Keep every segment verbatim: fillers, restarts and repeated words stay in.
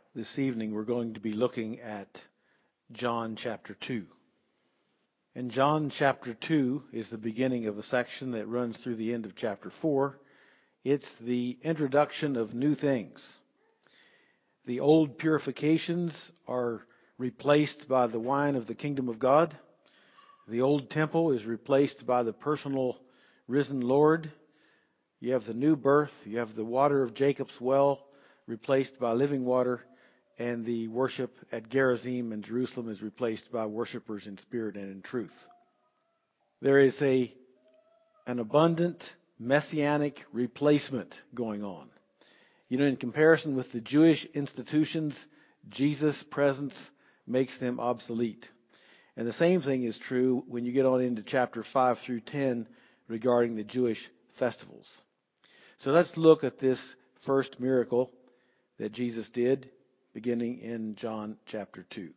This evening we're going to be looking at John chapter two. And John chapter two is the beginning of a section that runs through the end of chapter four. It's the introduction of new things. The old purifications are replaced by the wine of the kingdom of God. The old temple is replaced by the personal risen Lord. You have the new birth. You have the water of Jacob's well replaced by living water. And the worship at Gerizim in Jerusalem is replaced by worshipers in spirit and in truth. There is a an abundant messianic replacement going on. You know, in comparison with the Jewish institutions, Jesus' presence makes them obsolete. And the same thing is true when you get on into chapter five through ten regarding the Jewish festivals. So let's look at this first miracle that Jesus did, beginning in John chapter two.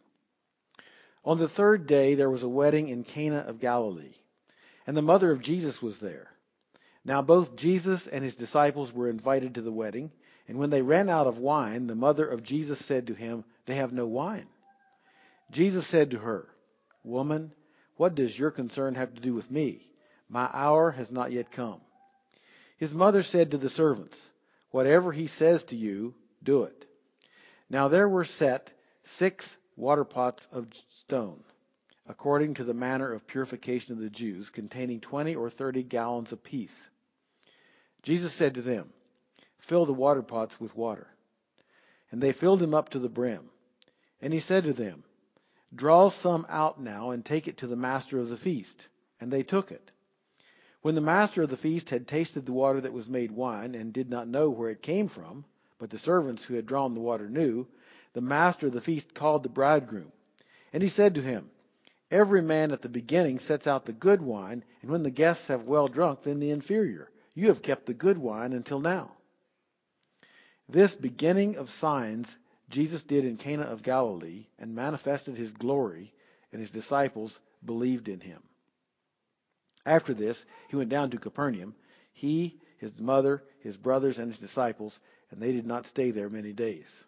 On the third day there was a wedding in Cana of Galilee, and the mother of Jesus was there. Now both Jesus and his disciples were invited to the wedding, and when they ran out of wine, the mother of Jesus said to him, "They have no wine." Jesus said to her, "Woman, what does your concern have to do with me? My hour has not yet come." His mother said to the servants, "Whatever he says to you, do it." Now there were set six water pots of stone, according to the manner of purification of the Jews, containing twenty or thirty gallons apiece. Jesus said to them, "Fill the water pots with water." And they filled them up to the brim. And he said to them, "Draw some out now and take it to the master of the feast." And they took it. When the master of the feast had tasted the water that was made wine, and did not know where it came from, but the servants who had drawn the water knew, the master of the feast called the bridegroom. And he said to him, "Every man at the beginning sets out the good wine, and when the guests have well drunk, then the inferior. You have kept the good wine until now." This beginning of signs Jesus did in Cana of Galilee, and manifested his glory, and his disciples believed in him. After this, he went down to Capernaum, he, his mother, his brothers, and his disciples, and they did not stay there many days.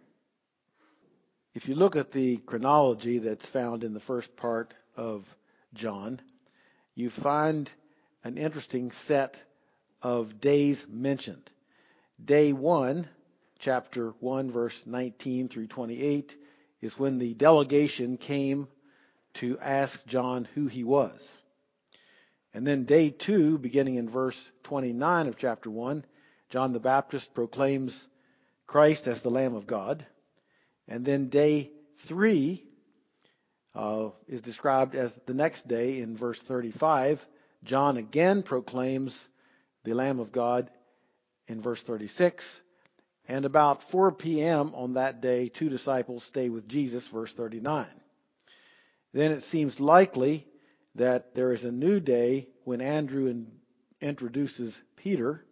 If you look at the chronology that's found in the first part of John, you find an interesting set of days mentioned. Day one, chapter one, verse nineteen through twenty-eight, is when the delegation came to ask John who he was. And then day two, beginning in verse twenty-nine of chapter one, John the Baptist proclaims Christ as the Lamb of God. And then day three uh, is described as the next day in verse thirty-five. John again proclaims the Lamb of God in verse thirty-six. And about four p.m. on that day, two disciples stay with Jesus, verse thirty-nine. Then it seems likely that there is a new day when Andrew in, introduces Peter.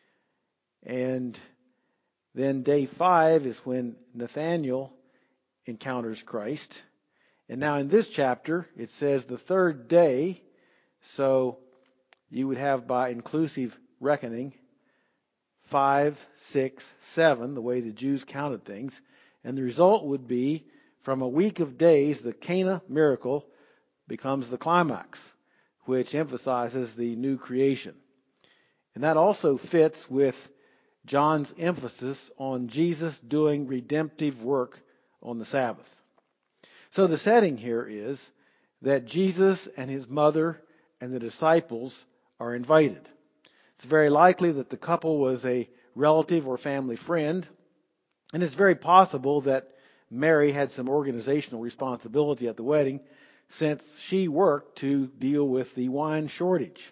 And then day five is when Nathanael encounters Christ. And now in this chapter, it says the third day. So you would have, by inclusive reckoning, five, six, seven, the way the Jews counted things. And the result would be, from a week of days, the Cana miracle becomes the climax, which emphasizes the new creation. And that also fits with John's emphasis on Jesus doing redemptive work on the Sabbath. So the setting here is that Jesus and his mother and the disciples are invited. It's very likely that the couple was a relative or family friend, and it's very possible that Mary had some organizational responsibility at the wedding, since she worked to deal with the wine shortage.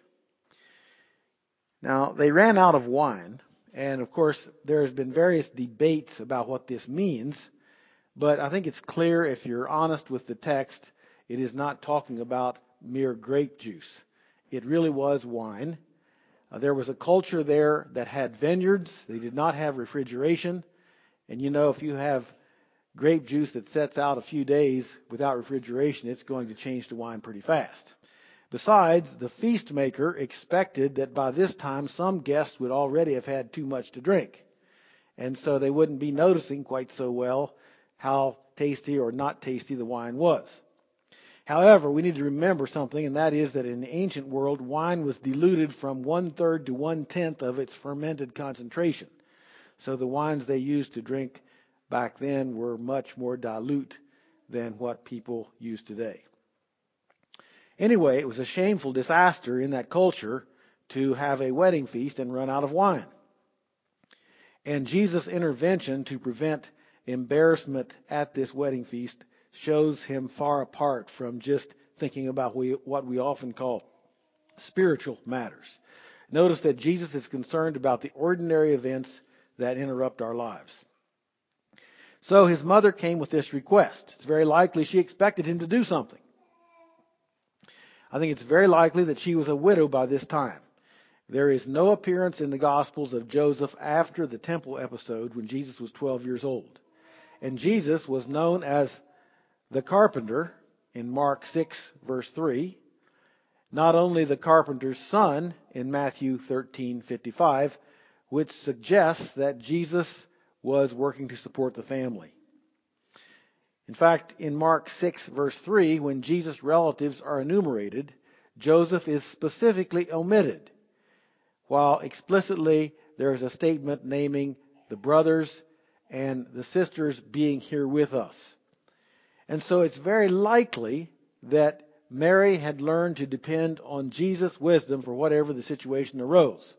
Now, they ran out of wine. And of course, there has been various debates about what this means, but I think it's clear, if you're honest with the text, it is not talking about mere grape juice. It really was wine. Uh, there was a culture there that had vineyards. They did not have refrigeration. And you know, if you have grape juice that sets out a few days without refrigeration, it's going to change to wine pretty fast. Besides, the feast maker expected that by this time some guests would already have had too much to drink. And so they wouldn't be noticing quite so well how tasty or not tasty the wine was. However, we need to remember something, and that is that in the ancient world, wine was diluted from one-third to one-tenth of its fermented concentration. So the wines they used to drink back then were much more dilute than what people use today. Anyway, it was a shameful disaster in that culture to have a wedding feast and run out of wine. And Jesus' intervention to prevent embarrassment at this wedding feast shows him far apart from just thinking about what we often call spiritual matters. Notice that Jesus is concerned about the ordinary events that interrupt our lives. So his mother came with this request. It's very likely she expected him to do something. I think it's very likely that she was a widow by this time. There is no appearance in the Gospels of Joseph after the temple episode when Jesus was twelve years old. And Jesus was known as the carpenter in Mark six, verse three. Not only the carpenter's son in Matthew thirteen fifty-five, which suggests that Jesus was working to support the family. In fact, in Mark six, verse three, when Jesus' relatives are enumerated, Joseph is specifically omitted, while explicitly there is a statement naming the brothers and the sisters being here with us. And so it's very likely that Mary had learned to depend on Jesus' wisdom for whatever the situation arose.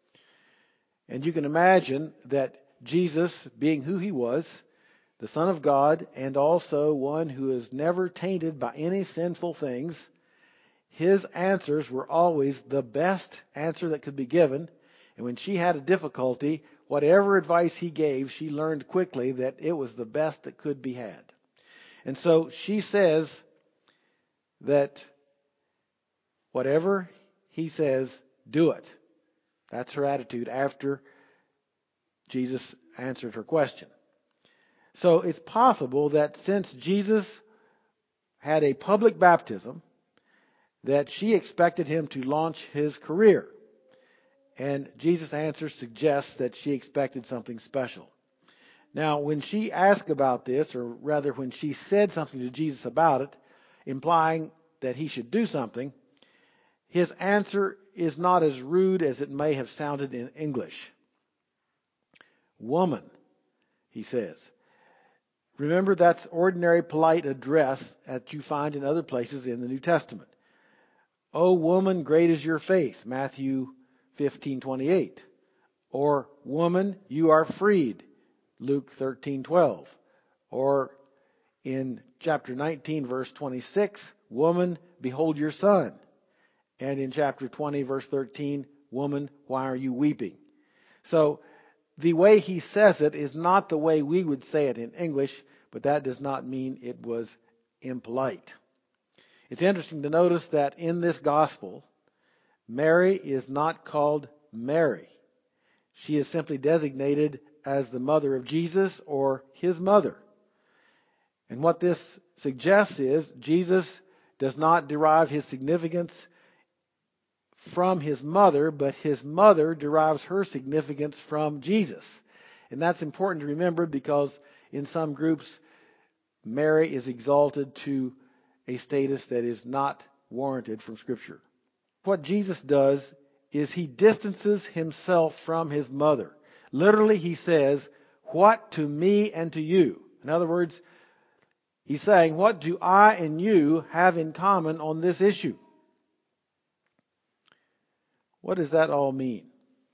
And you can imagine that Jesus, being who he was, the Son of God, and also one who is never tainted by any sinful things, his answers were always the best answer that could be given. And when she had a difficulty, whatever advice he gave, she learned quickly that it was the best that could be had. And so she says that whatever he says, do it. That's her attitude after Jesus answered her question. So it's possible that since Jesus had a public baptism, that she expected him to launch his career. And Jesus' answer suggests that she expected something special. Now, when she asked about this, or rather when she said something to Jesus about it, implying that he should do something, his answer is not as rude as it may have sounded in English. Woman, he says. Remember, that's ordinary polite address that you find in other places in the New Testament. O woman, great is your faith, Matthew fifteen twenty-eight. Or, woman, you are freed, Luke thirteen twelve. Or in chapter nineteen, verse twenty-six, woman, behold your son. And in chapter twenty, verse thirteen, woman, why are you weeping? So the way he says it is not the way we would say it in English, but that does not mean it was impolite. It's interesting to notice that in this gospel, Mary is not called Mary. She is simply designated as the mother of Jesus or his mother. And what this suggests is Jesus does not derive his significance from his mother, but his mother derives her significance from Jesus. And that's important to remember because in some groups, Mary is exalted to a status that is not warranted from Scripture. What Jesus does is he distances himself from his mother. Literally, he says, what to me and to you? In other words, he's saying, what do I and you have in common on this issue? What does that all mean?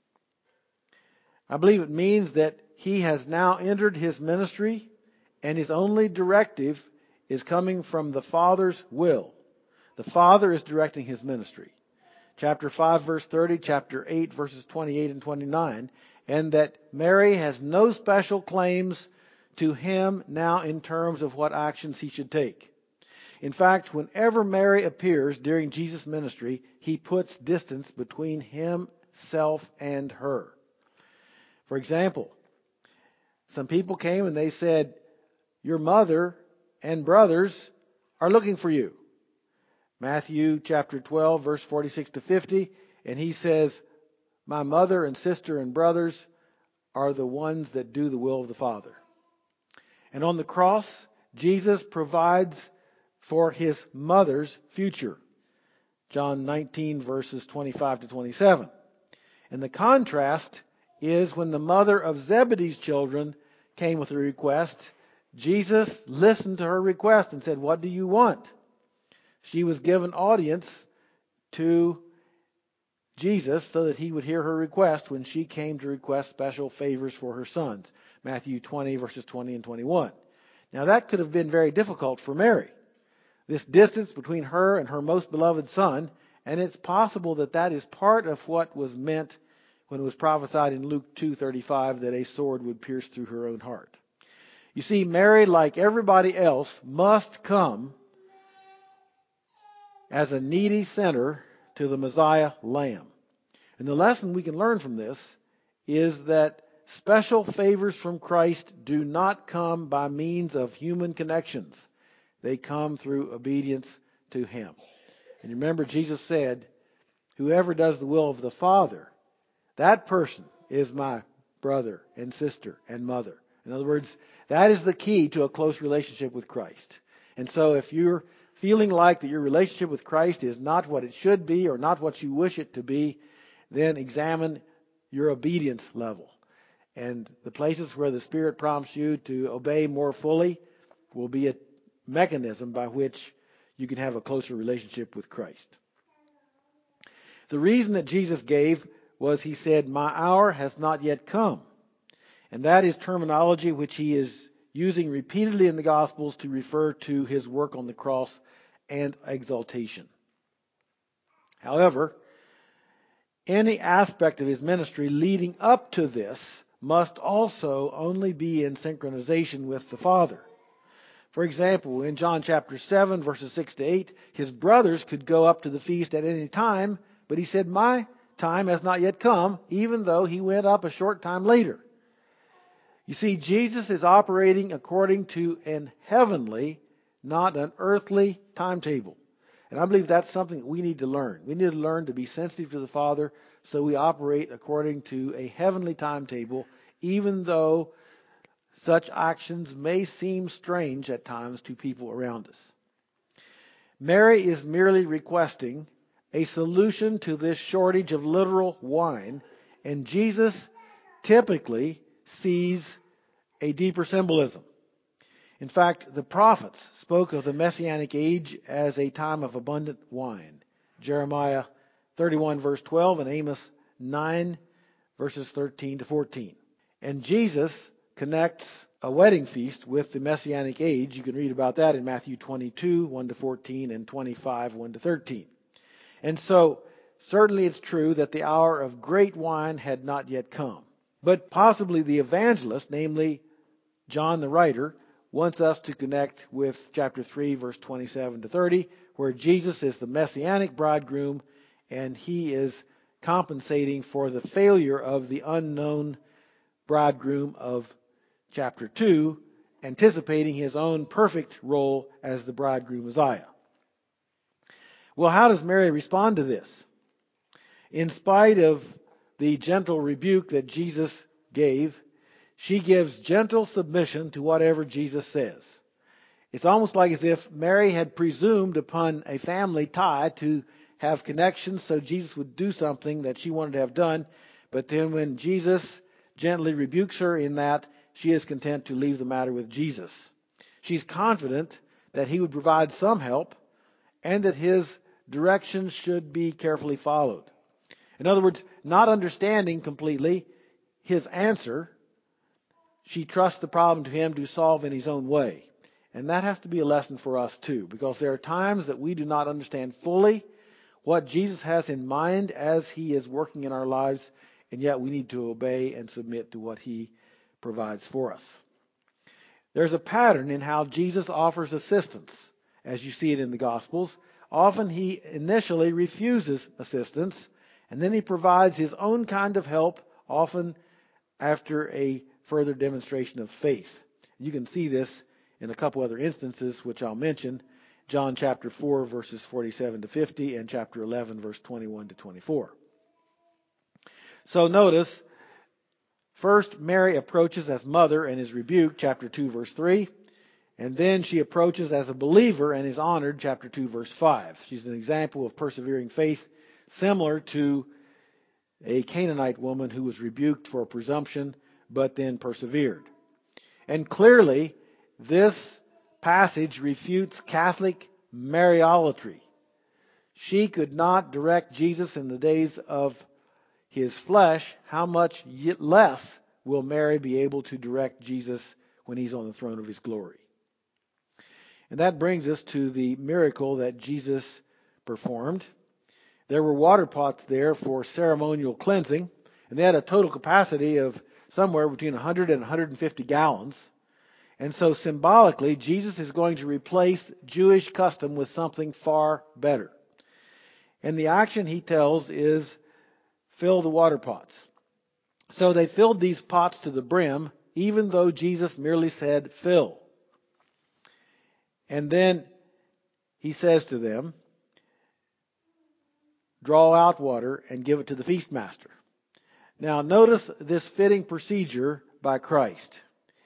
I believe it means that he has now entered his ministry and his only directive is coming from the Father's will. The Father is directing his ministry. Chapter five, verse thirty, chapter eight, verses twenty-eight and twenty-nine, and that Mary has no special claims to him now in terms of what actions he should take. In fact, whenever Mary appears during Jesus' ministry, he puts distance between himself and her. For example, some people came and they said, your mother and brothers are looking for you. Matthew chapter twelve, verse forty-six to fifty, and he says, my mother and sister and brothers are the ones that do the will of the Father. And on the cross, Jesus provides for his mother's future. John nineteen, verses twenty-five to twenty-seven. And the contrast is when the mother of Zebedee's children came with a request, Jesus listened to her request and said, "What do you want?" She was given audience to Jesus so that he would hear her request when she came to request special favors for her sons. Matthew twenty, verses twenty and twenty-one. Now that could have been very difficult for Mary. This distance between her and her most beloved son, and it's possible that that is part of what was meant when it was prophesied in Luke two thirty-five that a sword would pierce through her own heart. You see, Mary, like everybody else, must come as a needy sinner to the Messiah Lamb. And the lesson we can learn from this is that special favors from Christ do not come by means of human connections. They come through obedience to him. And remember, Jesus said, "Whoever does the will of the Father, that person is my brother and sister and mother." In other words, that is the key to a close relationship with Christ. And so if you're feeling like that your relationship with Christ is not what it should be or not what you wish it to be, then examine your obedience level. And the places where the Spirit prompts you to obey more fully will be a mechanism by which you can have a closer relationship with Christ. The reason that Jesus gave was he said, "My hour has not yet come." And that is terminology which he is using repeatedly in the Gospels to refer to his work on the cross and exaltation. However, any aspect of his ministry leading up to this must also only be in synchronization with the Father. For example, in John chapter seven, verses six to eight, his brothers could go up to the feast at any time, but he said, "My time has not yet come," even though he went up a short time later. You see, Jesus is operating according to an heavenly, not an earthly timetable. And I believe that's something that we need to learn. We need to learn to be sensitive to the Father so we operate according to a heavenly timetable, even though such actions may seem strange at times to people around us. Mary is merely requesting a solution to this shortage of literal wine, and Jesus typically sees a deeper symbolism. In fact, the prophets spoke of the Messianic age as a time of abundant wine. Jeremiah thirty-one, verse twelve, and Amos nine, verses thirteen to fourteen. And Jesus connects a wedding feast with the Messianic age. You can read about that in Matthew twenty-two, one to fourteen, and twenty-five, one to thirteen. And so, certainly it's true that the hour of great wine had not yet come. But possibly the evangelist, namely John the writer, wants us to connect with chapter three, verse twenty-seven to thirty, where Jesus is the Messianic bridegroom, and he is compensating for the failure of the unknown bridegroom of chapter two, anticipating his own perfect role as the bridegroom Messiah. Well, how does Mary respond to this? In spite of the gentle rebuke that Jesus gave, she gives gentle submission to whatever Jesus says. It's almost like as if Mary had presumed upon a family tie to have connections so Jesus would do something that she wanted to have done. But then when Jesus gently rebukes her in that, she is content to leave the matter with Jesus. She's confident that he would provide some help and that his directions should be carefully followed. In other words, not understanding completely his answer, she trusts the problem to him to solve in his own way. And that has to be a lesson for us too, because there are times that we do not understand fully what Jesus has in mind as he is working in our lives, and yet we need to obey and submit to what he provides for us. There's a pattern in how Jesus offers assistance, as you see it in the Gospels. Often he initially refuses assistance, and then he provides his own kind of help, often after a further demonstration of faith. You can see this in a couple other instances, which I'll mention. John chapter four, verses forty-seven to fifty, and chapter eleven, verse twenty-one to twenty-four. So notice, First, Mary approaches as mother and is rebuked, chapter two, verse three. And then she approaches as a believer and is honored, chapter two, verse five. She's an example of persevering faith, similar to a Canaanite woman who was rebuked for presumption, but then persevered. And clearly, this passage refutes Catholic Mariolatry. She could not direct Jesus in the days of his flesh. How much less will Mary be able to direct Jesus when he's on the throne of his glory? And that brings us to the miracle that Jesus performed. There were water pots there for ceremonial cleansing, and they had a total capacity of somewhere between one hundred and one hundred fifty gallons. And so symbolically, Jesus is going to replace Jewish custom with something far better. And the action he tells is fill the water pots. So they filled these pots to the brim, even though Jesus merely said fill. And then he says to them, draw out water and give it to the feast master. Now notice this fitting procedure by Christ.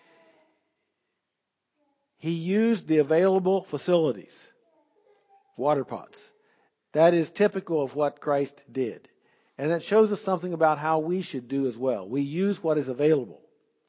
He used the available facilities, water pots. That is typical of what Christ did. And that shows us something about how we should do as well. We use what is available.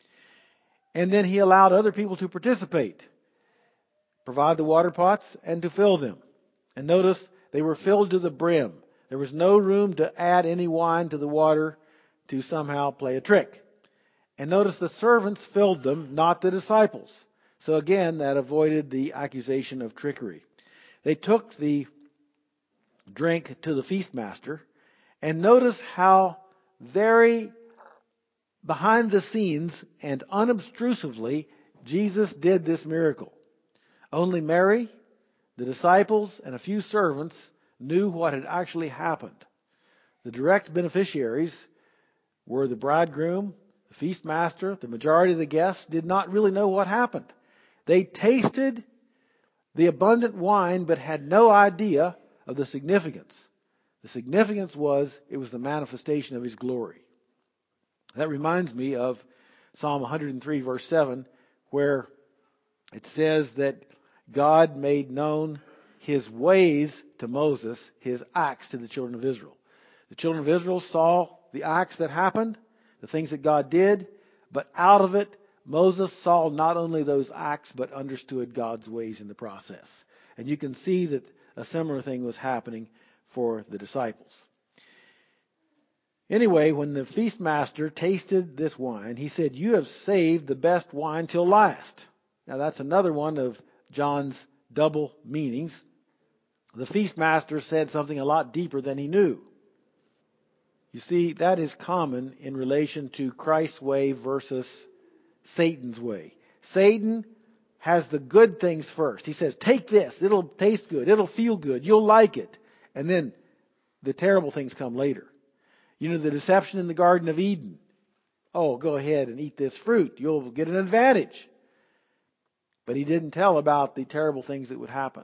And then he allowed other people to participate, provide the water pots and to fill them. And notice they were filled to the brim. There was no room to add any wine to the water to somehow play a trick. And notice the servants filled them, not the disciples. So again, that avoided the accusation of trickery. They took the drink to the feast master, and notice how very behind the scenes and unobtrusively Jesus did this miracle. Only Mary, the disciples, and a few servants knew what had actually happened. The direct beneficiaries were the bridegroom, the feast master. The majority of the guests did not really know what happened. They tasted the abundant wine but had no idea of the significance. The significance was it was the manifestation of his glory. That reminds me of Psalm one hundred three, verse seven, where it says that God made known his ways to Moses, his acts to the children of Israel. The children of Israel saw the acts that happened, the things that God did, but out of it, Moses saw not only those acts, but understood God's ways in the process. And you can see that a similar thing was happening for the disciples. Anyway, when the feast master tasted this wine, he said, "You have saved the best wine till last." Now that's another one of John's double meanings. The feast master said something a lot deeper than he knew. You see, that is common in relation to Christ's way versus Satan's way. Satan has the good things first. He says, take this. It'll taste good. It'll feel good. You'll like it. And then the terrible things come later. You know, the deception in the Garden of Eden. Oh, go ahead and eat this fruit. You'll get an advantage. But he didn't tell about the terrible things that would happen.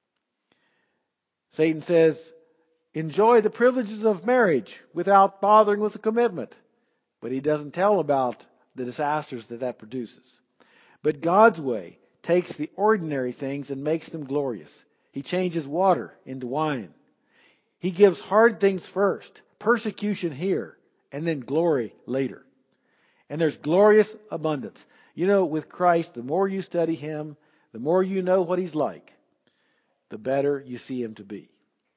Satan says, enjoy the privileges of marriage without bothering with the commitment. But he doesn't tell about the disasters that that produces. But God's way takes the ordinary things and makes them glorious. He changes water into wine. He gives hard things first, persecution here, and then glory later. And there's glorious abundance. You know, with Christ, the more you study him, the more you know what he's like, the better you see him to be.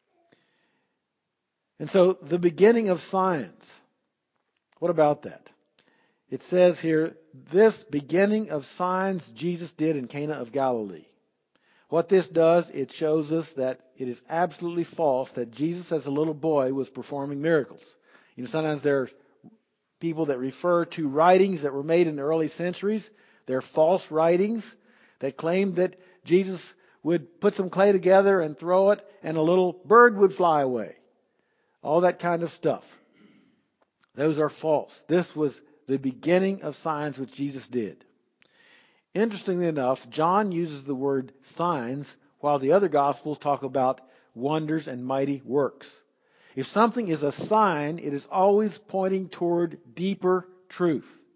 And so the beginning of signs. What about that? It says here, this beginning of signs Jesus did in Cana of Galilee. What this does, it shows us that it is absolutely false that Jesus as a little boy was performing miracles. You know, sometimes there are people that refer to writings that were made in the early centuries. They're false writings that claim that Jesus would put some clay together and throw it and a little bird would fly away. All that kind of stuff. Those are false. This was the beginning of signs which Jesus did. Interestingly enough, John uses the word signs while the other Gospels talk about wonders and mighty works. If something is a sign, it is always pointing toward deeper truth.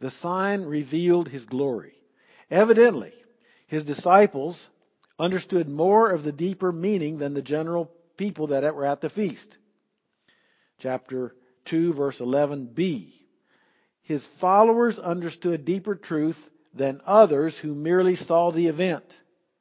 The sign revealed his glory. Evidently, his disciples understood more of the deeper meaning than the general people that were at the feast. Chapter two, verse eleven b. His followers understood deeper truth than others who merely saw the event.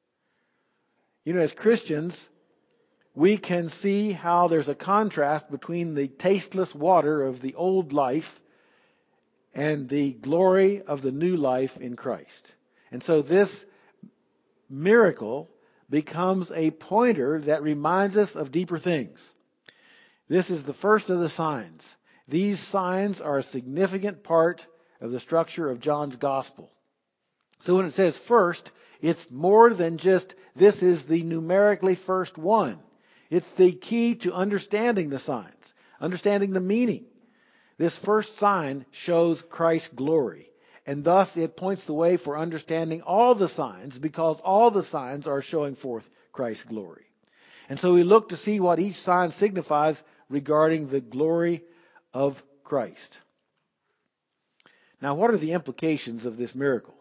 You know, as Christians, we can see how there's a contrast between the tasteless water of the old life and the glory of the new life in Christ. And so this miracle becomes a pointer that reminds us of deeper things. This is the first of the signs. These signs are a significant part of the structure of John's gospel. So when it says first, it's more than just this is the numerically first one. It's the key to understanding the signs, understanding the meaning. This first sign shows Christ's glory, and thus it points the way for understanding all the signs, because all the signs are showing forth Christ's glory. And so we look to see what each sign signifies regarding the glory of Christ. Now, what are the implications of this miracle?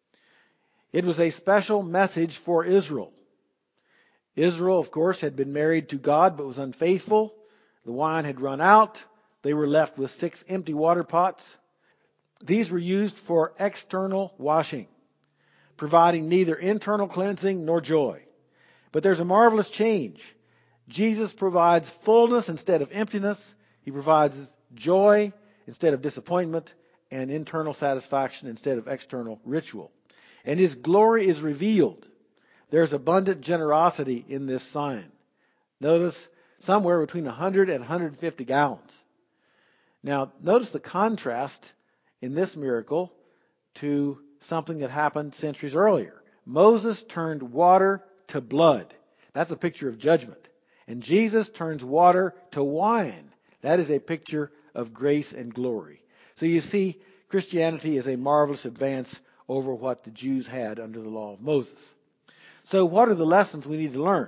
It was a special message for Israel. Israel, of course, had been married to God but was unfaithful. The wine had run out. They were left with six empty water pots. These were used for external washing, providing neither internal cleansing nor joy. But there's a marvelous change. Jesus provides fullness instead of emptiness. He provides joy instead of disappointment, and internal satisfaction instead of external ritual. And his glory is revealed. There's abundant generosity in this sign. Notice somewhere between one hundred and one hundred fifty gallons. Now, notice the contrast in this miracle to something that happened centuries earlier. Moses turned water to blood. That's a picture of judgment. And Jesus turns water to wine. That is a picture of grace and glory. So you see, Christianity is a marvelous advance over what the Jews had under the law of Moses. So what are the lessons we need to learn?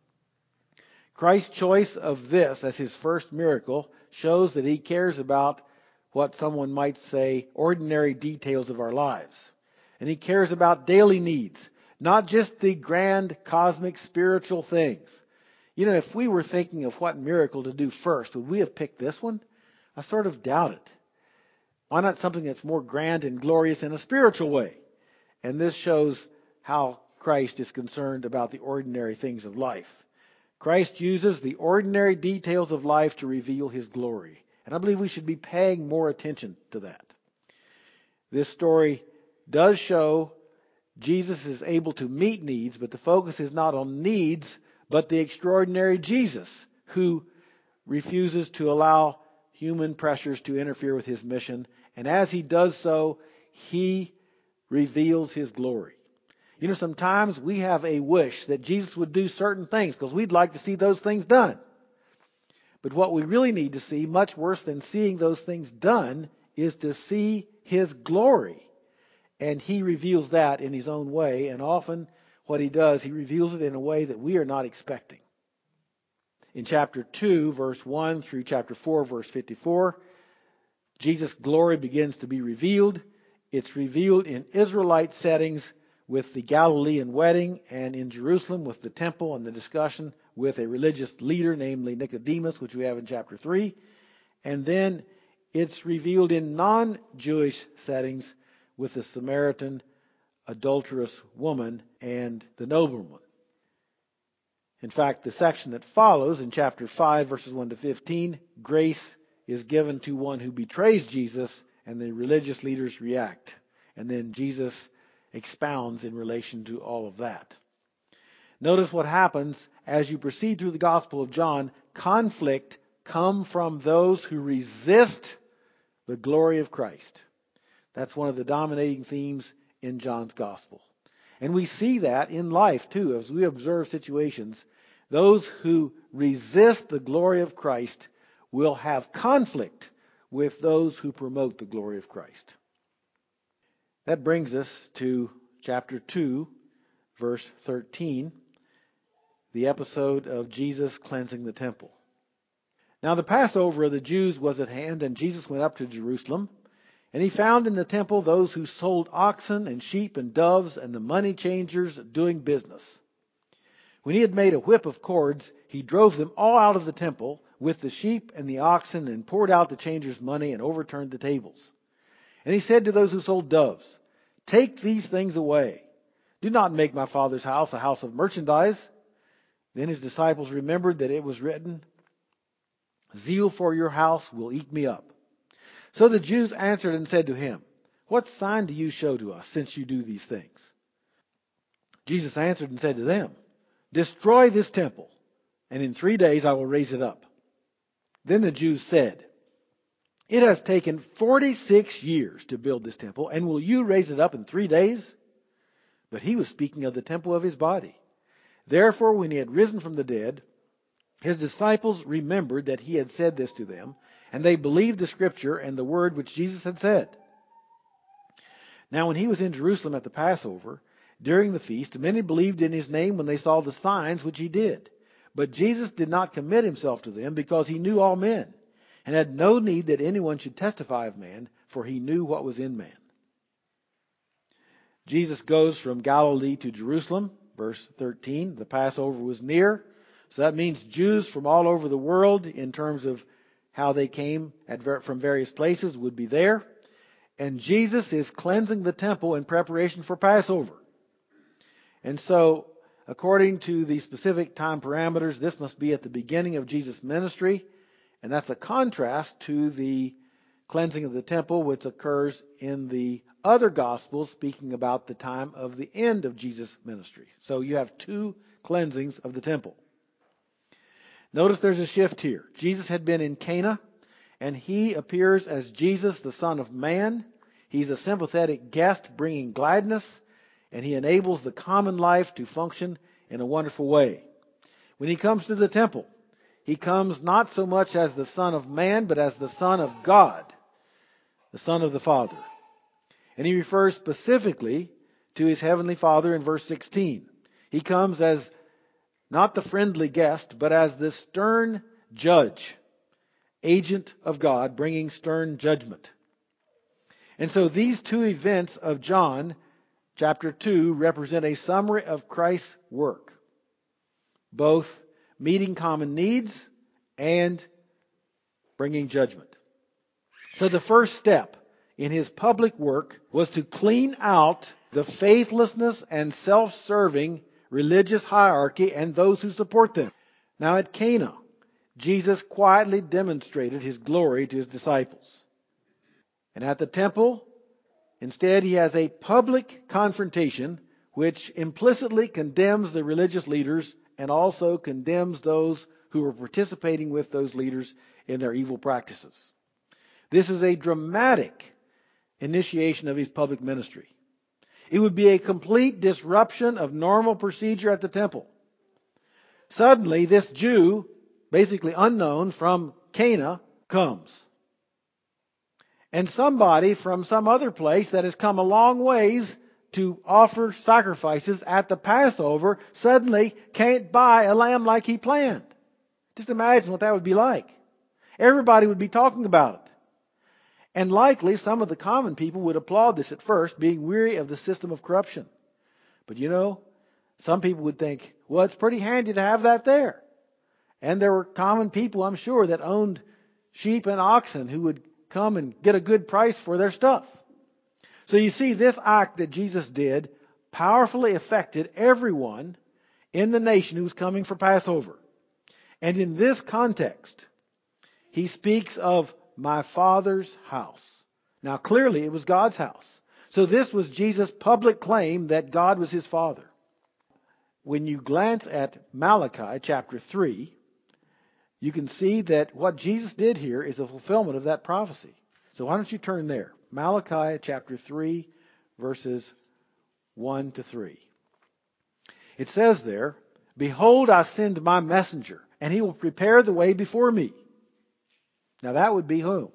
Christ's choice of this as his first miracle shows that he cares about what someone might say ordinary details of our lives. And he cares about daily needs, not just the grand cosmic spiritual things. You know, if we were thinking of what miracle to do first, would we have picked this one? I sort of doubt it. Why not something that's more grand and glorious in a spiritual way? And this shows how Christ is concerned about the ordinary things of life. Christ uses the ordinary details of life to reveal his glory. And I believe we should be paying more attention to that. This story does show Jesus is able to meet needs, but the focus is not on needs, but the extraordinary Jesus who refuses to allow human pressures to interfere with his mission. And as he does so, he reveals his glory. You know, sometimes we have a wish that Jesus would do certain things because we'd like to see those things done. But what we really need to see, much worse than seeing those things done, is to see his glory. And he reveals that in his own way. And often what he does, he reveals it in a way that we are not expecting. In chapter two, verse one through chapter four, verse fifty-four, Jesus' glory begins to be revealed. It's revealed in Israelite settings with the Galilean wedding, and in Jerusalem with the temple and the discussion with a religious leader, namely Nicodemus, which we have in chapter three. And then it's revealed in non-Jewish settings with the Samaritan adulterous woman and the nobleman. In fact, the section that follows in chapter five, verses one to fifteen, grace is given to one who betrays Jesus, and the religious leaders react. And then Jesus expounds in relation to all of that. Notice what happens as you proceed through the Gospel of John. Conflict comes from those who resist the glory of Christ. That's one of the dominating themes in John's Gospel. And we see that in life too, as we observe situations. Those who resist the glory of Christ will have conflict with those who promote the glory of Christ. That brings us to chapter two, verse thirteen, the episode of Jesus cleansing the temple. Now the Passover of the Jews was at hand, and Jesus went up to Jerusalem. And he found in the temple those who sold oxen and sheep and doves and the money changers doing business. When he had made a whip of cords, he drove them all out of the temple with the sheep and the oxen and poured out the changers' money and overturned the tables. And he said to those who sold doves, "Take these things away. Do not make my Father's house a house of merchandise." Then his disciples remembered that it was written, "Zeal for your house will eat me up." So the Jews answered and said to him, "What sign do you show to us, since you do these things?" Jesus answered and said to them, "Destroy this temple, and in three days I will raise it up." Then the Jews said, "It has taken forty-six years to build this temple, and will you raise it up in three days?" But he was speaking of the temple of his body. Therefore, when he had risen from the dead, his disciples remembered that he had said this to them, and they believed the scripture and the word which Jesus had said. Now when he was in Jerusalem at the Passover, during the feast, many believed in his name when they saw the signs which he did. But Jesus did not commit himself to them, because he knew all men, and had no need that anyone should testify of man, for he knew what was in man. Jesus goes from Galilee to Jerusalem. Verse thirteen, the Passover was near. So that means Jews from all over the world, in terms of how they came at ver- from various places, would be there. And Jesus is cleansing the temple in preparation for Passover. And so, according to the specific time parameters, this must be at the beginning of Jesus' ministry. And that's a contrast to the cleansing of the temple, which occurs in the other Gospels, speaking about the time of the end of Jesus' ministry. So you have two cleansings of the temple. Notice there's a shift here. Jesus had been in Cana, and he appears as Jesus, the Son of Man. He's a sympathetic guest bringing gladness, and he enables the common life to function in a wonderful way. When he comes to the temple, he comes not so much as the Son of Man, but as the Son of God, the Son of the Father. And he refers specifically to his heavenly Father in verse sixteen. He comes as not the friendly guest, but as the stern judge, agent of God, bringing stern judgment. And so these two events of John chapter two represent a summary of Christ's work, both meeting common needs and bringing judgment. So the first step in his public work was to clean out the faithlessness and self-serving religious hierarchy and those who support them. Now at Cana, Jesus quietly demonstrated his glory to his disciples. And at the temple, instead, he has a public confrontation which implicitly condemns the religious leaders and also condemns those who are participating with those leaders in their evil practices. This is a dramatic initiation of his public ministry. It would be a complete disruption of normal procedure at the temple. Suddenly, this Jew, basically unknown from Cana, comes. And somebody from some other place that has come a long ways to offer sacrifices at the Passover suddenly can't buy a lamb like he planned. Just imagine what that would be like. Everybody would be talking about it. And likely some of the common people would applaud this at first, being weary of the system of corruption. But you know, some people would think, well, it's pretty handy to have that there. And there were common people, I'm sure, that owned sheep and oxen who would come and get a good price for their stuff. So you see, this act that Jesus did powerfully affected everyone in the nation who was coming for Passover. And in this context, he speaks of my Father's house. Now clearly it was God's house. So this was Jesus' public claim that God was his Father. When you glance at Malachi chapter three, you can see that what Jesus did here is a fulfillment of that prophecy. So why don't you turn there? Malachi chapter three, verses one to three. It says there, "Behold, I send my messenger, and he will prepare the way before me." Now that would be whom?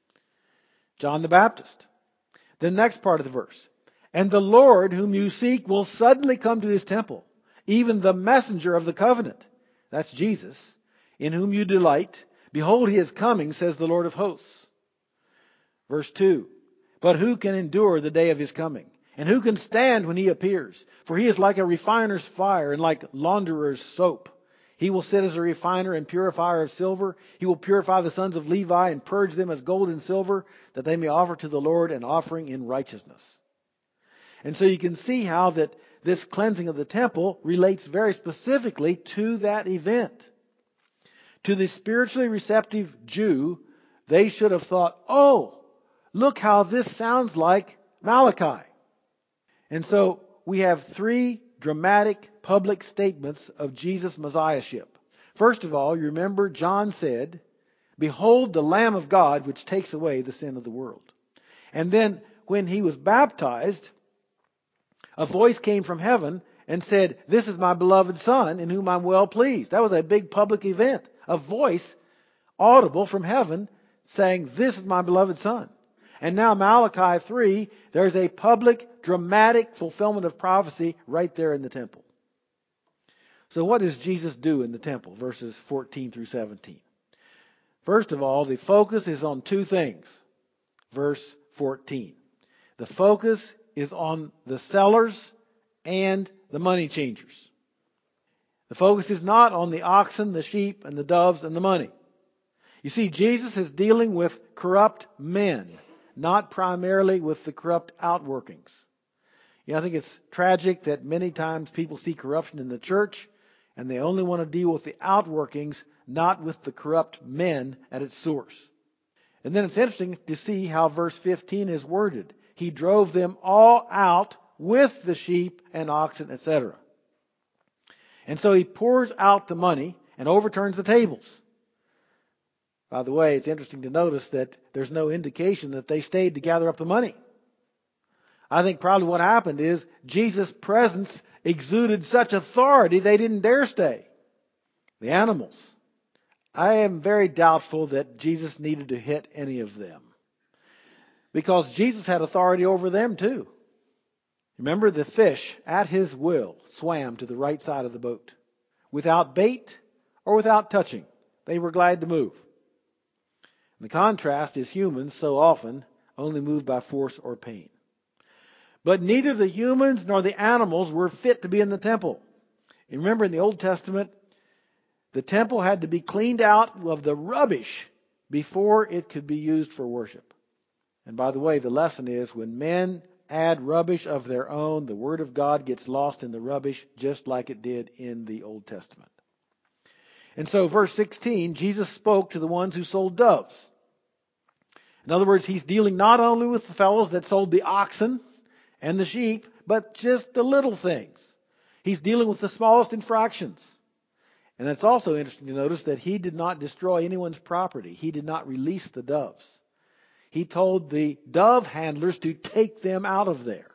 John the Baptist. The next part of the verse. "And the Lord whom you seek will suddenly come to his temple, even the messenger of the covenant." That's Jesus. "In whom you delight. Behold, he is coming, says the Lord of hosts." Verse two. But who can endure the day of his coming? And who can stand when he appears? For he is like a refiner's fire and like launderer's soap. He will sit as a refiner and purifier of silver. He will purify the sons of Levi and purge them as gold and silver, that they may offer to the Lord an offering in righteousness. And so you can see how that this cleansing of the temple relates very specifically to that event. To the spiritually receptive Jew, they should have thought, oh, look how this sounds like Malachi. And so we have three dramatic public statements of Jesus' Messiahship. First of all, you remember John said, "Behold the Lamb of God, which takes away the sin of the world." And then when he was baptized, a voice came from heaven and said, "This is my beloved Son, in whom I'm well pleased." That was a big public event. A voice audible from heaven saying, "This is my beloved Son." And now Malachi three, there's a public, dramatic fulfillment of prophecy right there in the temple. So what does Jesus do in the temple? Verses fourteen through seventeen. First of all, the focus is on two things. Verse fourteen. The focus is on the sellers and the money changers. The focus is not on the oxen, the sheep, and the doves, and the money. You see, Jesus is dealing with corrupt men, not primarily with the corrupt outworkings. You know, I think it's tragic that many times people see corruption in the church and they only want to deal with the outworkings, not with the corrupt men at its source. And then it's interesting to see how verse fifteen is worded. He drove them all out with the sheep and oxen, et cetera. And so he pours out the money and overturns the tables. By the way, it's interesting to notice that there's no indication that they stayed to gather up the money. I think probably what happened is Jesus' presence exuded such authority they didn't dare stay. The animals. I am very doubtful that Jesus needed to hit any of them, because Jesus had authority over them too. Remember, the fish at his will swam to the right side of the boat. Without bait or without touching. They were glad to move. The contrast is humans so often only move by force or pain. But neither the humans nor the animals were fit to be in the temple. You remember in the Old Testament, the temple had to be cleaned out of the rubbish before it could be used for worship. And by the way, the lesson is when men add rubbish of their own, the Word of God gets lost in the rubbish just like it did in the Old Testament. And so verse sixteen, Jesus spoke to the ones who sold doves. In other words, he's dealing not only with the fellows that sold the oxen and the sheep, but just the little things. He's dealing with the smallest infractions. And it's also interesting to notice that he did not destroy anyone's property. He did not release the doves. He told the dove handlers to take them out of there.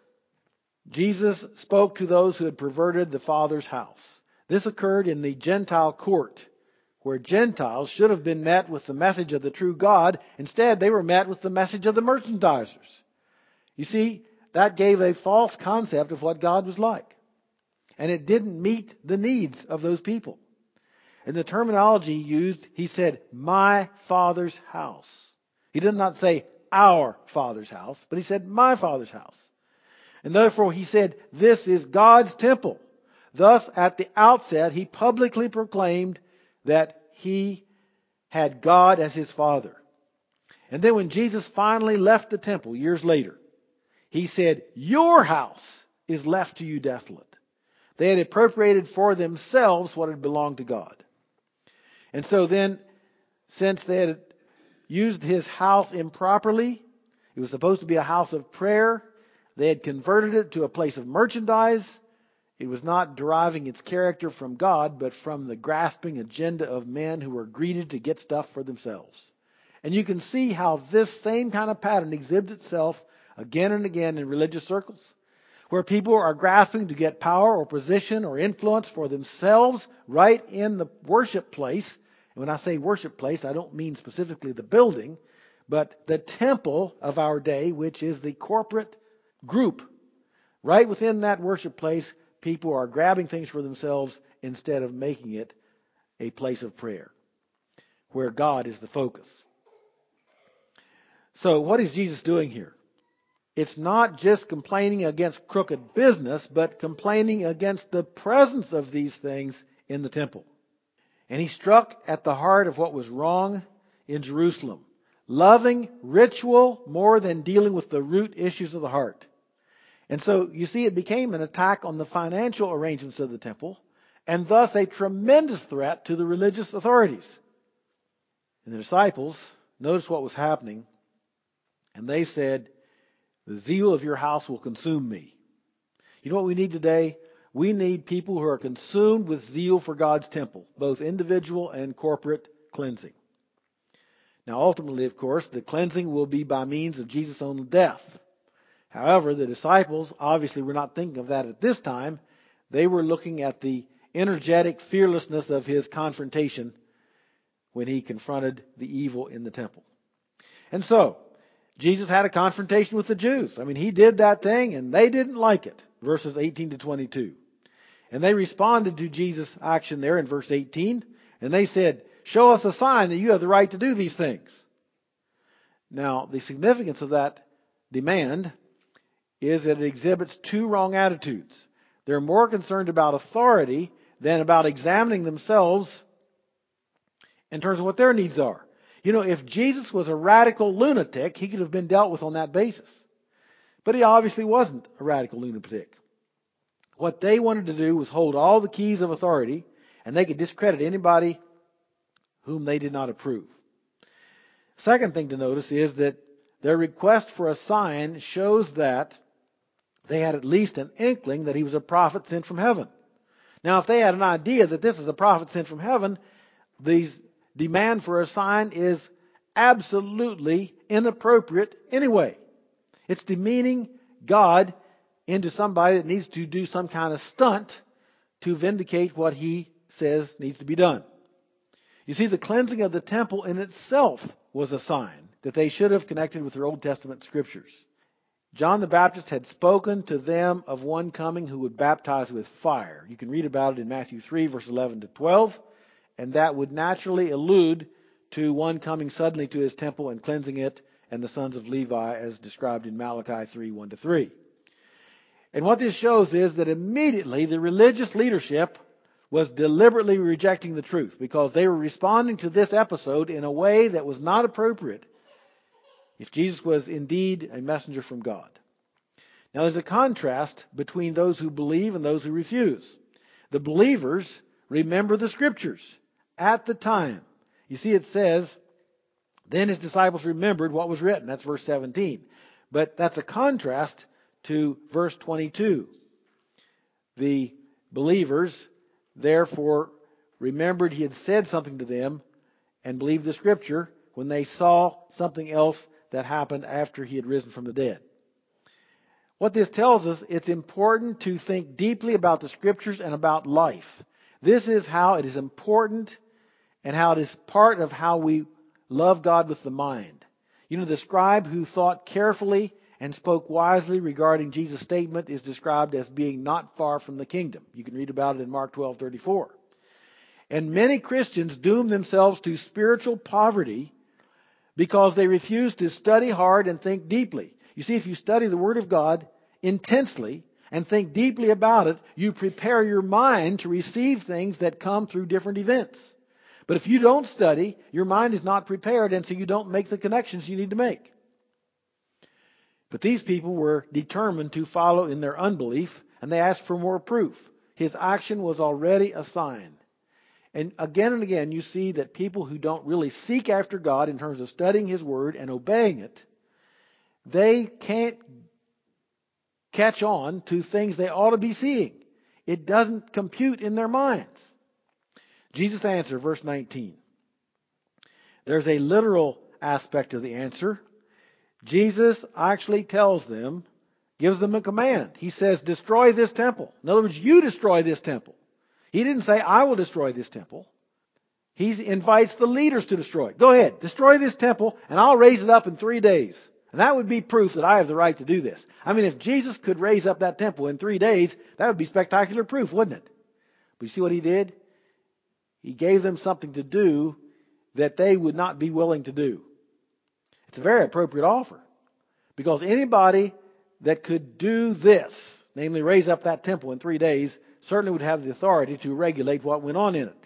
Jesus spoke to those who had perverted the Father's house. This occurred in the Gentile court, where Gentiles should have been met with the message of the true God. Instead, they were met with the message of the merchandisers. You see, that gave a false concept of what God was like. And it didn't meet the needs of those people. In the terminology used, he said, my Father's house. He did not say our Father's house, but he said my Father's house. And therefore he said, this is God's temple. Thus, at the outset, he publicly proclaimed that he had God as his Father. And then when Jesus finally left the temple years later, he said, your house is left to you desolate. They had appropriated for themselves what had belonged to God. And so then, since they had used his house improperly, it was supposed to be a house of prayer, they had converted it to a place of merchandise. It was not deriving its character from God, but from the grasping agenda of men who were greedy to get stuff for themselves. And you can see how this same kind of pattern exhibits itself again and again in religious circles, where people are grasping to get power or position or influence for themselves right in the worship place. And when I say worship place, I don't mean specifically the building, but the temple of our day, which is the corporate group. Right within that worship place, people are grabbing things for themselves instead of making it a place of prayer, where God is the focus. So what is Jesus doing here? It's not just complaining against crooked business, but complaining against the presence of these things in the temple. And he struck at the heart of what was wrong in Jerusalem, loving ritual more than dealing with the root issues of the heart. And so you see it became an attack on the financial arrangements of the temple, and thus a tremendous threat to the religious authorities. And the disciples noticed what was happening, and they said, "The zeal of your house will consume me." You know what we need today? We need people who are consumed with zeal for God's temple, both individual and corporate cleansing. Now, ultimately, of course, the cleansing will be by means of Jesus' own death. However, the disciples obviously were not thinking of that at this time. They were looking at the energetic fearlessness of his confrontation when he confronted the evil in the temple. And so, Jesus had a confrontation with the Jews. I mean, he did that thing and they didn't like it. Verses eighteen to twenty-two. And they responded to Jesus' action there in verse eighteen. And they said, "Show us a sign that you have the right to do these things." Now, the significance of that demand is that it exhibits two wrong attitudes. They're more concerned about authority than about examining themselves in terms of what their needs are. You know, if Jesus was a radical lunatic, he could have been dealt with on that basis. But he obviously wasn't a radical lunatic. What they wanted to do was hold all the keys of authority, and they could discredit anybody whom they did not approve. Second thing to notice is that their request for a sign shows that they had at least an inkling that he was a prophet sent from heaven. Now, if they had an idea that this is a prophet sent from heaven, the demand for a sign is absolutely inappropriate anyway. It's demeaning God into somebody that needs to do some kind of stunt to vindicate what he says needs to be done. You see, the cleansing of the temple in itself was a sign that they should have connected with their Old Testament scriptures. John the Baptist had spoken to them of one coming who would baptize with fire. You can read about it in Matthew three, verse eleven to twelve. And that would naturally allude to one coming suddenly to his temple and cleansing it, and the sons of Levi as described in Malachi three, one to three. And what this shows is that immediately the religious leadership was deliberately rejecting the truth because they were responding to this episode in a way that was not appropriate if Jesus was indeed a messenger from God. Now there's a contrast between those who believe and those who refuse. The believers remember the scriptures at the time. You see, it says, then his disciples remembered what was written. That's verse seventeen. But that's a contrast to verse twenty-two. The believers, therefore, remembered he had said something to them and believed the scripture when they saw something else that happened after he had risen from the dead. What this tells us, it's important to think deeply about the scriptures and about life. This is how it is important and how it is part of how we love God with the mind. You know, the scribe who thought carefully and spoke wisely regarding Jesus' statement is described as being not far from the kingdom. You can read about it in Mark twelve thirty-four. And many Christians doom themselves to spiritual poverty because they refuse to study hard and think deeply. You see, if you study the Word of God intensely and think deeply about it, you prepare your mind to receive things that come through different events. But if you don't study, your mind is not prepared, and so you don't make the connections you need to make. But these people were determined to follow in their unbelief, and they asked for more proof. His action was already a sign. And again and again, you see that people who don't really seek after God in terms of studying His Word and obeying it, they can't catch on to things they ought to be seeing. It doesn't compute in their minds. Jesus' answer, verse nineteen. There's a literal aspect of the answer. Jesus actually tells them, gives them a command. He says, destroy this temple. In other words, you destroy this temple. He didn't say, I will destroy this temple. He invites the leaders to destroy it. Go ahead, destroy this temple, and I'll raise it up in three days. And that would be proof that I have the right to do this. I mean, if Jesus could raise up that temple in three days, that would be spectacular proof, wouldn't it? But you see what He did? He gave them something to do that they would not be willing to do. It's a very appropriate offer. Because anybody that could do this, namely raise up that temple in three days, certainly would have the authority to regulate what went on in it.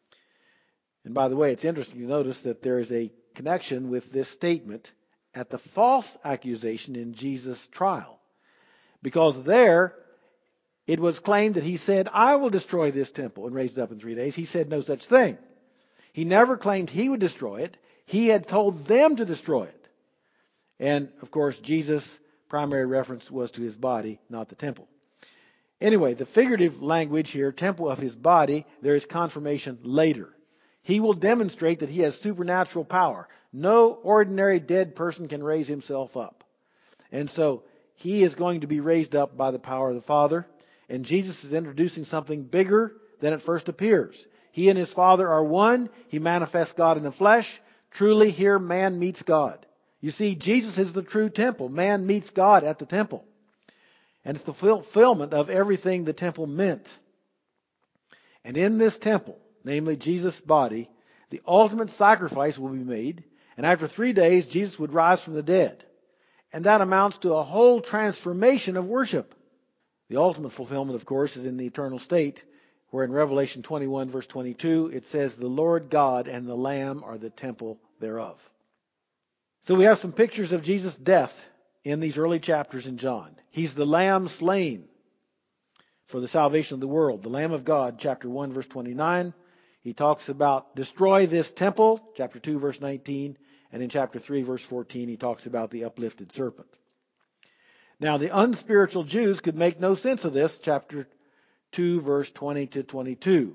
And by the way, it's interesting to notice that there is a connection with this statement at the false accusation in Jesus' trial. Because there, it was claimed that he said, I will destroy this temple and raise it up in three days. He said no such thing. He never claimed he would destroy it. He had told them to destroy it. And, of course, Jesus' primary reference was to his body, not the temple. Anyway, the figurative language here, temple of his body, there is confirmation later. He will demonstrate that he has supernatural power. No ordinary dead person can raise himself up. And so he is going to be raised up by the power of the Father. And Jesus is introducing something bigger than it first appears. He and his Father are one. He manifests God in the flesh. Truly here man meets God. You see, Jesus is the true temple. Man meets God at the temple. And it's the fulfillment of everything the temple meant. And in this temple, namely Jesus' body, the ultimate sacrifice will be made. And after three days, Jesus would rise from the dead. And that amounts to a whole transformation of worship. The ultimate fulfillment, of course, is in the eternal state, where in Revelation twenty-one, verse twenty-two, it says, the Lord God and the Lamb are the temple thereof. So we have some pictures of Jesus' death in these early chapters in John. He's the Lamb slain for the salvation of the world. The Lamb of God, chapter one, verse twenty-nine. He talks about destroy this temple, chapter two, verse nineteen. And in chapter three, verse fourteen, he talks about the uplifted serpent. Now, the unspiritual Jews could make no sense of this, chapter two, verse twenty to twenty-two.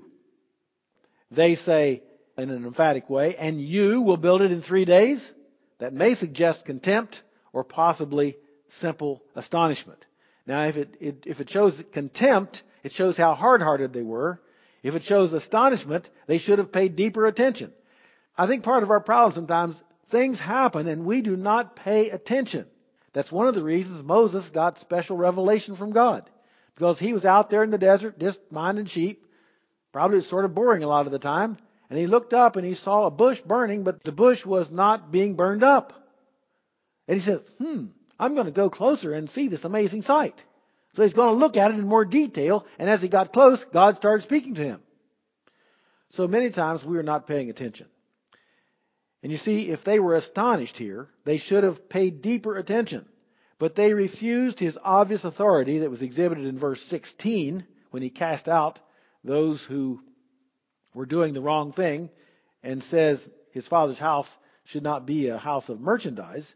They say, in an emphatic way, and you will build it in three days? That may suggest contempt or possibly simple astonishment. Now, if it, it if it shows contempt, it shows how hard-hearted they were. If it shows astonishment, they should have paid deeper attention. I think part of our problem sometimes, things happen and we do not pay attention. That's one of the reasons Moses got special revelation from God. Because he was out there in the desert just minding sheep. Probably sort of boring a lot of the time. And he looked up and he saw a bush burning, but the bush was not being burned up. And he says, hmm, I'm going to go closer and see this amazing sight. So he's going to look at it in more detail. And as he got close, God started speaking to him. So many times we are not paying attention. And you see, if they were astonished here, they should have paid deeper attention. But they refused his obvious authority that was exhibited in verse sixteen when he cast out those who were doing the wrong thing and says his Father's house should not be a house of merchandise.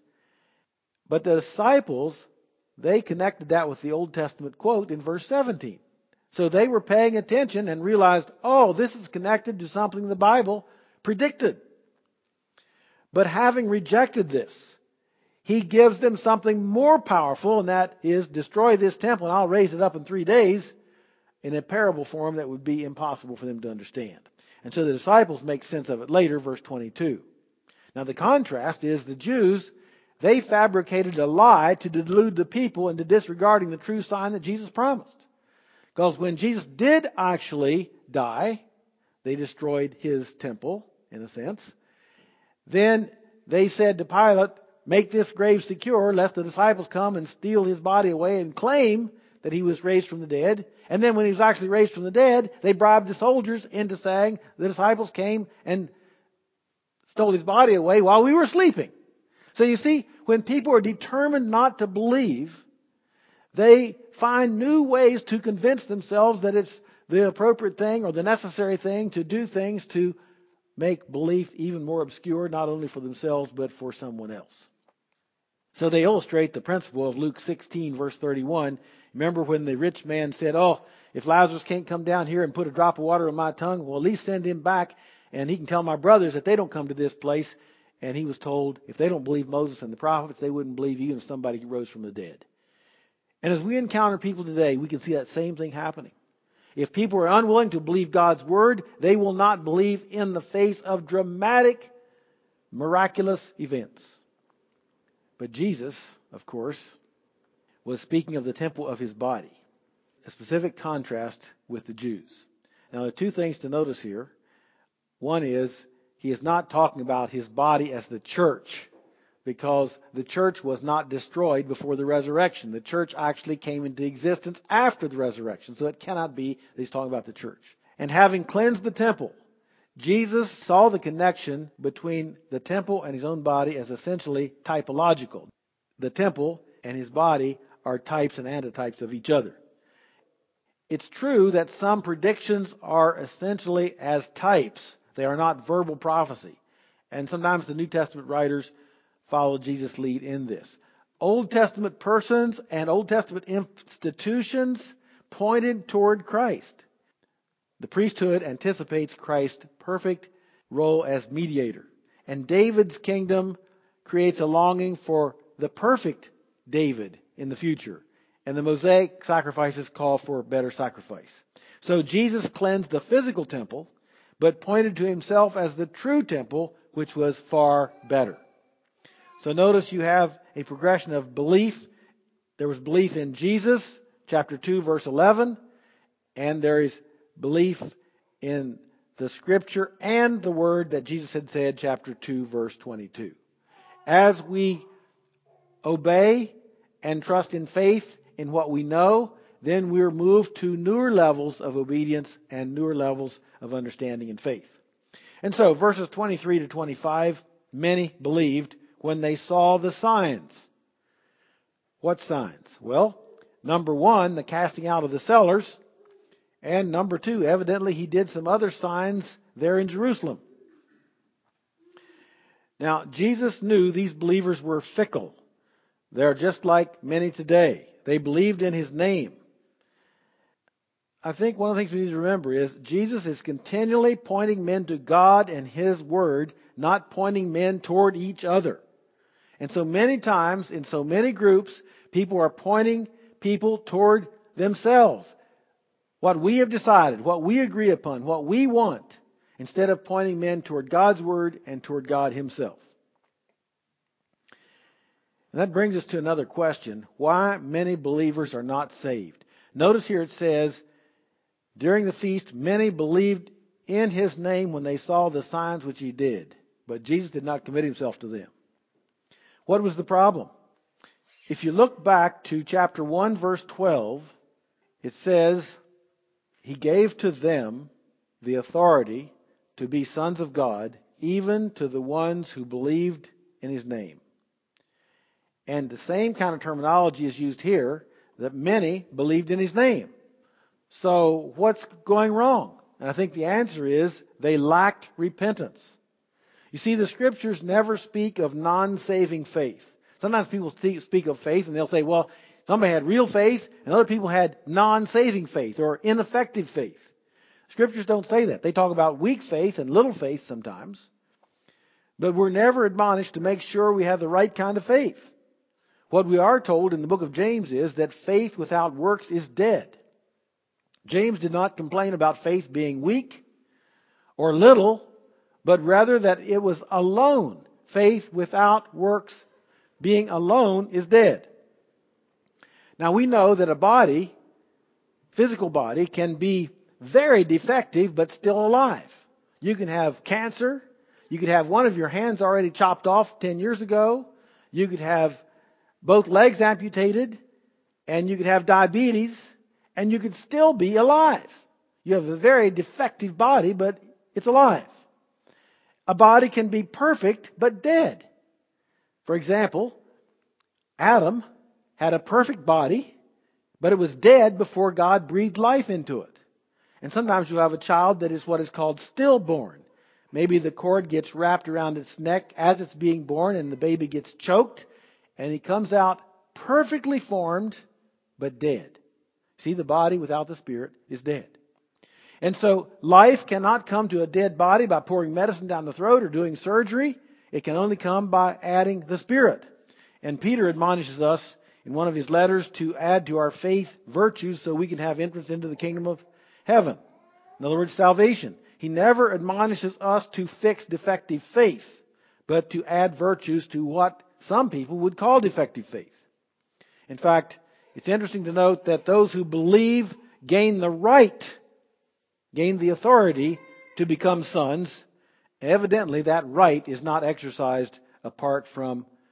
But the disciples, they connected that with the Old Testament quote in verse seventeen. So they were paying attention and realized, oh, this is connected to something the Bible predicted. But having rejected this, he gives them something more powerful, and that is destroy this temple and I'll raise it up in three days in a parable form that would be impossible for them to understand. And so the disciples make sense of it later, verse twenty-two. Now the contrast is the Jews, they fabricated a lie to delude the people into disregarding the true sign that Jesus promised. Because when Jesus did actually die, they destroyed his temple, in a sense. Then they said to Pilate, make this grave secure, lest the disciples come and steal his body away and claim that he was raised from the dead. And then when he was actually raised from the dead, they bribed the soldiers into saying the disciples came and stole his body away while we were sleeping. So you see, when people are determined not to believe, they find new ways to convince themselves that it's the appropriate thing or the necessary thing to do things to make belief even more obscure, not only for themselves, but for someone else. So they illustrate the principle of Luke sixteen, verse thirty-one. Remember when the rich man said, oh, if Lazarus can't come down here and put a drop of water on my tongue, well, at least send him back and he can tell my brothers that they don't come to this place. And he was told, if they don't believe Moses and the prophets, they wouldn't believe even if somebody rose from the dead. And as we encounter people today, we can see that same thing happening. If people are unwilling to believe God's word, they will not believe in the face of dramatic, miraculous events. But Jesus, of course, was speaking of the temple of his body, a specific contrast with the Jews. Now, there are two things to notice here. One is, he is not talking about his body as the church, because the church was not destroyed before the resurrection. The church actually came into existence after the resurrection, so it cannot be that he's talking about the church. And having cleansed the temple, Jesus saw the connection between the temple and his own body as essentially typological. The temple and his body are types and antitypes of each other. It's true that some predictions are essentially as types. They are not verbal prophecy. And sometimes the New Testament writers follow Jesus' lead in this. Old Testament persons and Old Testament institutions pointed toward Christ. The priesthood anticipates Christ's perfect role as mediator. And David's kingdom creates a longing for the perfect David in the future. And the Mosaic sacrifices call for a better sacrifice. So Jesus cleansed the physical temple, but pointed to himself as the true temple, which was far better. So notice you have a progression of belief. There was belief in Jesus, chapter two, verse eleven, and there is belief in the scripture and the word that Jesus had said, chapter two, verse twenty-two. As we obey and trust in faith in what we know, then we're moved to newer levels of obedience and newer levels of understanding and faith. And so, verses twenty-three to twenty-five, many believed when they saw the signs. What signs? Well, number one, the casting out of the sellers. And number two, evidently he did some other signs there in Jerusalem. Now, Jesus knew these believers were fickle. They're just like many today. They believed in his name. I think one of the things we need to remember is Jesus is continually pointing men to God and his word, not pointing men toward each other. And so many times, in so many groups, people are pointing people toward themselves. What we have decided, what we agree upon, what we want, instead of pointing men toward God's word and toward God himself. And that brings us to another question. Why many believers are not saved? Notice here it says, during the feast, many believed in his name when they saw the signs which he did. But Jesus did not commit himself to them. What was the problem? If you look back to chapter one, verse twelve, it says, he gave to them the authority to be sons of God, even to the ones who believed in his name. And the same kind of terminology is used here, that many believed in his name. So what's going wrong? And I think the answer is they lacked repentance. You see, the scriptures never speak of non-saving faith. Sometimes people speak of faith and they'll say, well, somebody had real faith and other people had non-saving faith or ineffective faith. Scriptures don't say that. They talk about weak faith and little faith sometimes. But we're never admonished to make sure we have the right kind of faith. What we are told in the book of James is that faith without works is dead. James did not complain about faith being weak or little, but rather that it was alone. Faith without works being alone is dead. Now we know that a body, physical body, can be very defective but still alive. You can have cancer. You could have one of your hands already chopped off ten years ago. You could have both legs amputated, and you could have diabetes, and you could still be alive. You have a very defective body, but it's alive. A body can be perfect but dead. For example, Adam had a perfect body, but it was dead before God breathed life into it. And sometimes you have a child that is what is called stillborn. Maybe the cord gets wrapped around its neck as it's being born and the baby gets choked and he comes out perfectly formed but dead. See, the body without the spirit is dead. And so life cannot come to a dead body by pouring medicine down the throat or doing surgery. It can only come by adding the Spirit. And Peter admonishes us in one of his letters to add to our faith virtues so we can have entrance into the kingdom of heaven. In other words, salvation. He never admonishes us to fix defective faith, but to add virtues to what some people would call defective faith. In fact, it's interesting to note that those who believe gain the right, gain the authority to become sons. Evidently, that right is not exercised apart from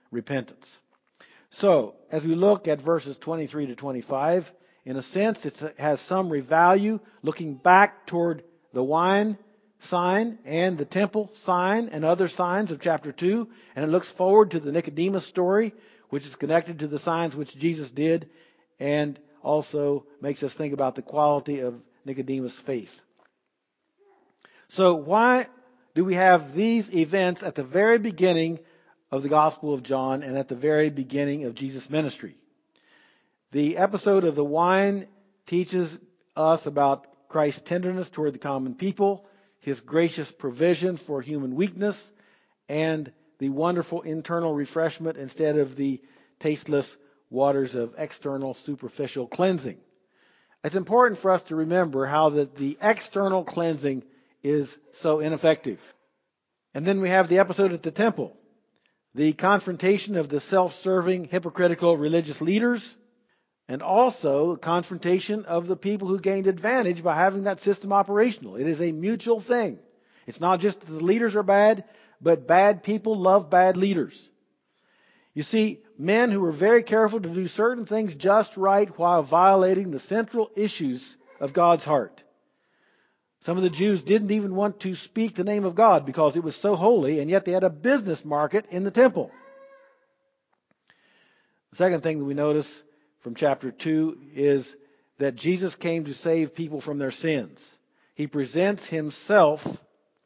repentance. So, as we look at verses twenty-three to twenty-five, in a sense, it has summary value, looking back toward the wine sign and the temple sign and other signs of chapter two, and it looks forward to the Nicodemus story, which is connected to the signs which Jesus did, and also makes us think about the quality of Nicodemus' faith. So why do we have these events at the very beginning of the Gospel of John and at the very beginning of Jesus' ministry? The episode of the wine teaches us about Christ's tenderness toward the common people, His gracious provision for human weakness, and the wonderful internal refreshment instead of the tasteless waters of external superficial cleansing. It's important for us to remember how that the external cleansing is so ineffective. And then we have the episode at the temple, the confrontation of the self-serving, hypocritical religious leaders, and also the confrontation of the people who gained advantage by having that system operational. It is a mutual thing. It's not just that the leaders are bad, but bad people love bad leaders. You see, men who were very careful to do certain things just right while violating the central issues of God's heart. Some of the Jews didn't even want to speak the name of God because it was so holy, and yet they had a business market in the temple. The second thing that we notice from chapter two is that Jesus came to save people from their sins. He presents Himself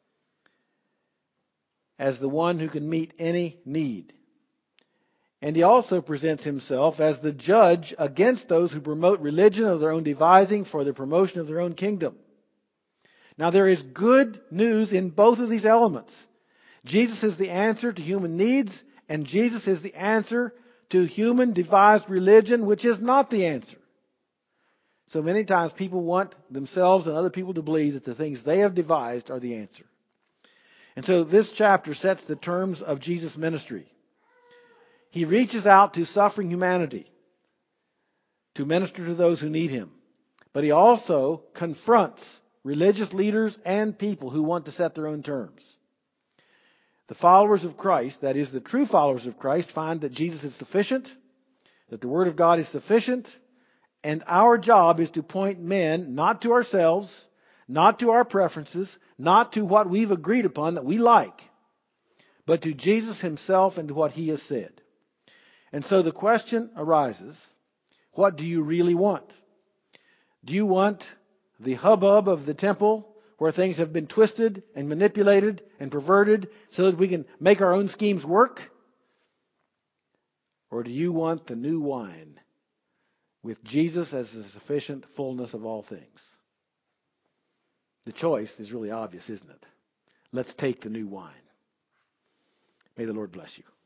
as the one who can meet any need. And He also presents Himself as the judge against those who promote religion of their own devising for the promotion of their own kingdom. Now there is good news in both of these elements. Jesus is the answer to human needs, and Jesus is the answer to human devised religion, which is not the answer. So many times people want themselves and other people to believe that the things they have devised are the answer. And so this chapter sets the terms of Jesus' ministry. He reaches out to suffering humanity to minister to those who need Him. But He also confronts religious leaders and people who want to set their own terms. The followers of Christ, that is, the true followers of Christ, find that Jesus is sufficient, that the Word of God is sufficient, and our job is to point men not to ourselves, not to our preferences, not to what we've agreed upon that we like, but to Jesus Himself and to what He has said. And so the question arises, what do you really want? Do you want the hubbub of the temple where things have been twisted and manipulated and perverted so that we can make our own schemes work? Or do you want the new wine with Jesus as the sufficient fullness of all things? The choice is really obvious, isn't it? Let's take the new wine. May the Lord bless you.